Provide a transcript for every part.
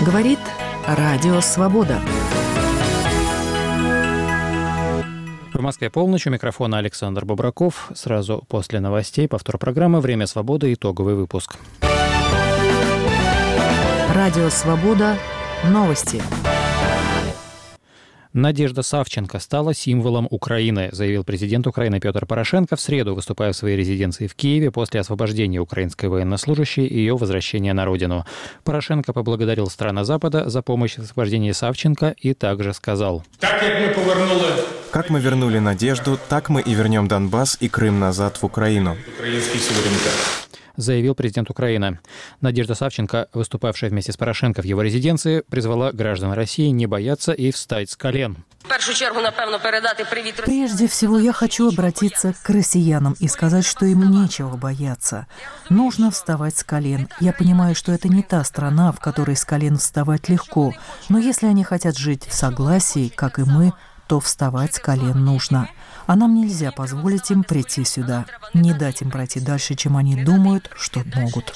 Говорит Радио Свобода. В Москве полночь. У микрофона Александр Бобраков. Сразу после новостей повтор программы «Время свободы». Итоговый выпуск. Радио Свобода. Новости. Надежда Савченко стала символом Украины, заявил президент Украины Петр Порошенко в среду, выступая в своей резиденции в Киеве после освобождения украинской военнослужащей и ее возвращения на родину. Порошенко поблагодарил страны Запада за помощь в освобождении Савченко и также сказал: «Как мы вернули Надежду, так мы и вернем Донбасс и Крым назад в Украину», заявил президент Украины. Надежда Савченко, выступавшая вместе с Порошенко в его резиденции, призвала граждан России не бояться и встать с колен. Прежде всего, я хочу обратиться к россиянам и сказать, что им нечего бояться. Нужно вставать с колен. Я понимаю, что это не та страна, в которой с колен вставать легко, но если они хотят жить в согласии, как и мы, то вставать с колен нужно. А нам нельзя позволить им прийти сюда, не дать им пройти дальше, чем они думают, что могут»,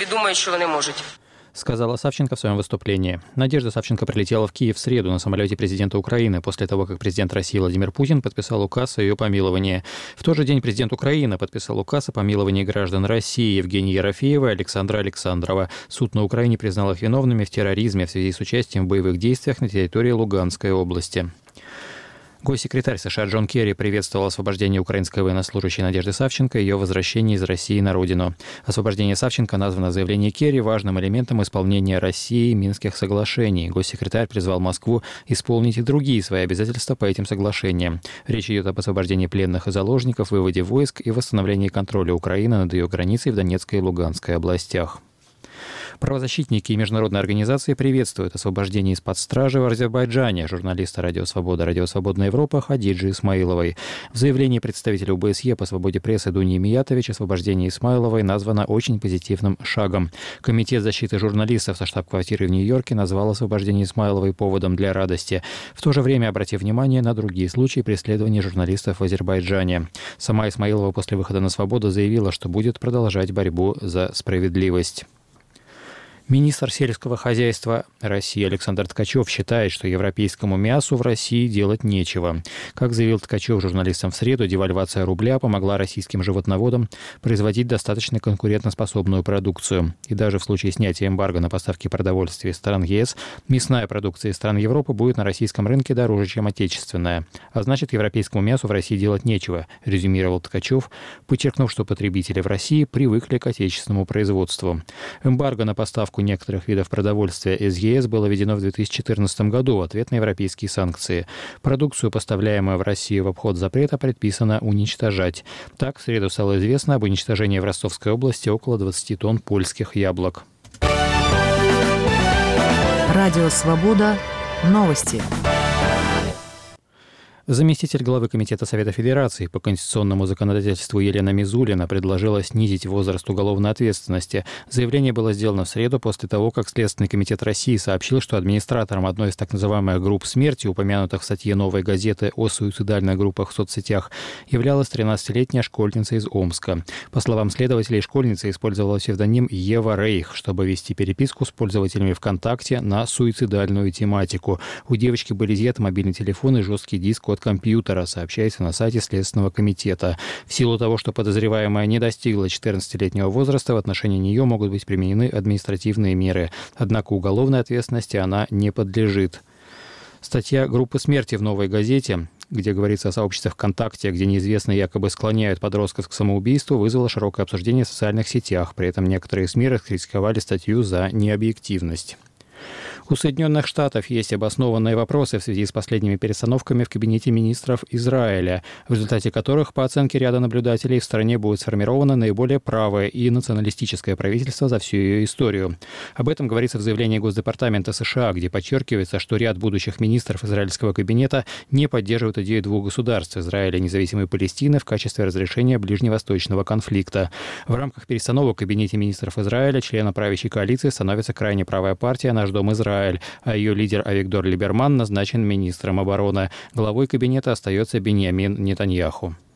сказала Савченко в своем выступлении. Надежда Савченко прилетела в Киев в среду на самолете президента Украины после того, как президент России Владимир Путин подписал указ о ее помиловании. В тот же день президент Украины подписал указ о помиловании граждан России Евгении Ерофеевой и Александра Александрова. Суд на Украине признал их виновными в терроризме в связи с участием в боевых действиях на территории Луганской области. Госсекретарь США Джон Керри приветствовал освобождение украинской военнослужащей Надежды Савченко и ее возвращение из России на родину. Освобождение Савченко названо в заявлении Керри важным элементом исполнения России Минских соглашений. Госсекретарь призвал Москву исполнить и другие свои обязательства по этим соглашениям. Речь идет об освобождении пленных и заложников, выводе войск и восстановлении контроля Украины над ее границей в Донецкой и Луганской областях. Правозащитники и международные организации приветствуют освобождение из-под стражи в Азербайджане журналиста «Радио Свобода», «Радио Свободная Европа» Хадиджи Исмаиловой. В заявлении представителя ОБСЕ по свободе прессы Дуни Миятович освобождение Исмаиловой названо очень позитивным шагом. Комитет защиты журналистов со штаб-квартиры в Нью-Йорке назвал освобождение Исмаиловой поводом для радости, в то же время обратив внимание на другие случаи преследования журналистов в Азербайджане. Сама Исмаилова после выхода на свободу заявила, что будет продолжать борьбу за справедливость. Министр сельского хозяйства России Александр Ткачев считает, что европейскому мясу в России делать нечего. Как заявил Ткачев журналистам в среду, девальвация рубля помогла российским животноводам производить достаточно конкурентоспособную продукцию. И даже в случае снятия эмбарго на поставки продовольствия из стран ЕС, мясная продукция из стран Европы будет на российском рынке дороже, чем отечественная. А значит, европейскому мясу в России делать нечего, резюмировал Ткачев, подчеркнув, что потребители в России привыкли к отечественному производству. Эмбарго на поставку некоторых видов продовольствия из ЕС было введено в 2014 году в ответ на европейские санкции. Продукцию, поставляемую в Россию в обход запрета, предписано уничтожать. Так, в среду стало известно об уничтожении в Ростовской области около 20 тонн польских яблок. Радио Свобода. Новости. Заместитель главы Комитета Совета Федерации по конституционному законодательству Елена Мизулина предложила снизить возраст уголовной ответственности. Заявление было сделано в среду после того, как Следственный комитет России сообщил, что администратором одной из так называемых групп смерти, упомянутых в статье «Новой газеты» о суицидальных группах в соцсетях, являлась 13-летняя школьница из Омска. По словам следователей, школьница использовала псевдоним Ева Рейх, чтобы вести переписку с пользователями ВКонтакте на суицидальную тематику. У девочки были изъяты мобильный телефон и жесткий диск от компьютера, сообщается на сайте Следственного комитета. В силу того, что подозреваемая не достигла 14-летнего возраста, в отношении нее могут быть применены административные меры. Однако уголовной ответственности она не подлежит. Статья группы смерти в «Новой газете», где говорится о сообществах ВКонтакте, где неизвестные якобы склоняют подростков к самоубийству, вызвала широкое обсуждение в социальных сетях. При этом некоторые СМИ раскритиковали статью за необъективность. У Соединенных Штатов есть обоснованные вопросы в связи с последними перестановками в кабинете министров Израиля, в результате которых, по оценке ряда наблюдателей, в стране будет сформировано наиболее правое и националистическое правительство за всю ее историю. Об этом говорится в заявлении Госдепартамента США, где подчеркивается, что ряд будущих министров израильского кабинета не поддерживают идею двух государств – Израиля и независимой Палестины в качестве разрешения ближневосточного конфликта. В рамках перестановок в кабинете министров Израиля членом правящей коалиции становится крайне правая партия «Наш дом Израиль», а ее лидер Авигдор Либерман назначен министром обороны. Главой кабинета остается Биньямин Нетаньяху.